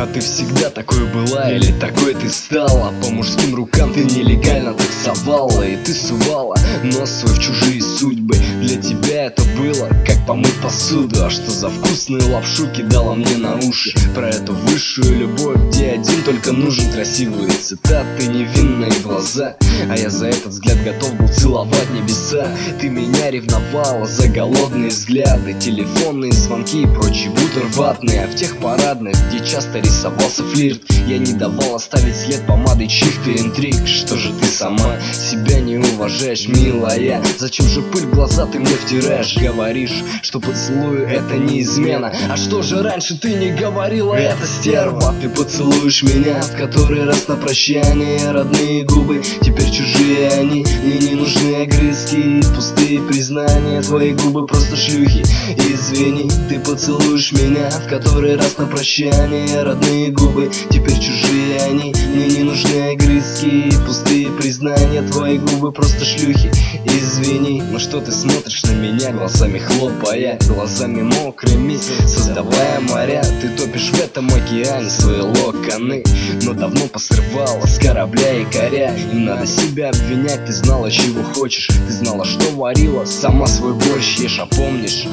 А ты всегда такой была или такой ты стала? По мужским рукам ты нелегально таксовала, и ты сувала нос свой в чужие судьбы. Для тебя это было как помыть посуду. А что за вкусную лапшу кидала мне на уши? Про эту высшую любовь, где один только нужен красивые цитаты, невинные глаза. А я за этот взгляд готов был целовать небеса. Ты меня ревновала за голодные взгляды, телефонные звонки и прочие бутер ватные. А в тех парадных, где часто рисовался флирт, я не давал оставить след помадой чьих-то интриг. Что же ты сама себя не уважаешь, милая? Зачем же пыль в глаза ты мне втираешь? Говоришь, что поцелуй это не измена. А что же раньше ты не говорила, это стерва? Ты поцелуешь меня в который раз на прощание, родные губы теперь чужие они. Мне не нужны огрызки и пустые признания, твои губы просто шлюхи. Извини, ты поцелуешь меня в который раз на прощание, родные губы теперь чужие они. Мне не нужны огрызки и пустые признания, твои губы просто шлюхи. Извини, но что ты смотришь на меня, глазами хлопая, глазами мокрыми, создавая моря? Ты топишь в этом океане свои локоны, но давно посрывала с корабля якоря. Не надо себя обвинять, ты знала, чего хочешь, ты знала, что варила, сама свой борщ ешь. А помнишь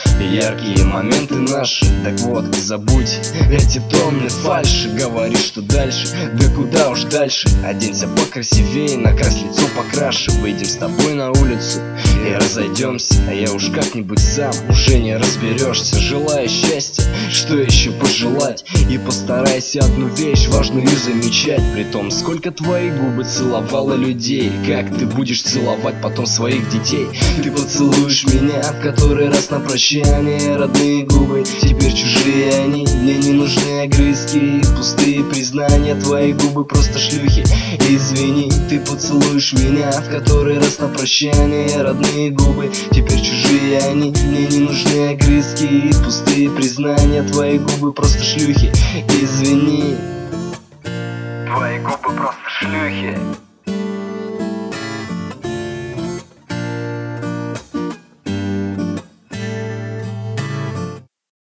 яркие моменты наши? Так вот, забудь эти тонны фальши. Говори, что дальше, да куда уж дальше. Оденься покрасивее, накрась лицо покраше. Выйдем с тобой на улицу и разойдемся, а я уж как-нибудь сам, уже не разберешься. Желаю счастья, что еще пожелать? И постарайся одну вещь важную замечать. При том, сколько твои губы целовала людей, как ты будешь целовать потом своих детей? Ты поцелуешь меня в который раз на прощание, родные губы теперь чужие они. Мне не нужны огрызки и пустые признания, твои губы просто шлюхи. Извини, ты поцелуешь меня в который раз на прощание, родные губы теперь чужие они. Мне не нужны огрызки и пустые признания, твои губы просто шлюхи. Извини, твои губы просто шлюхи.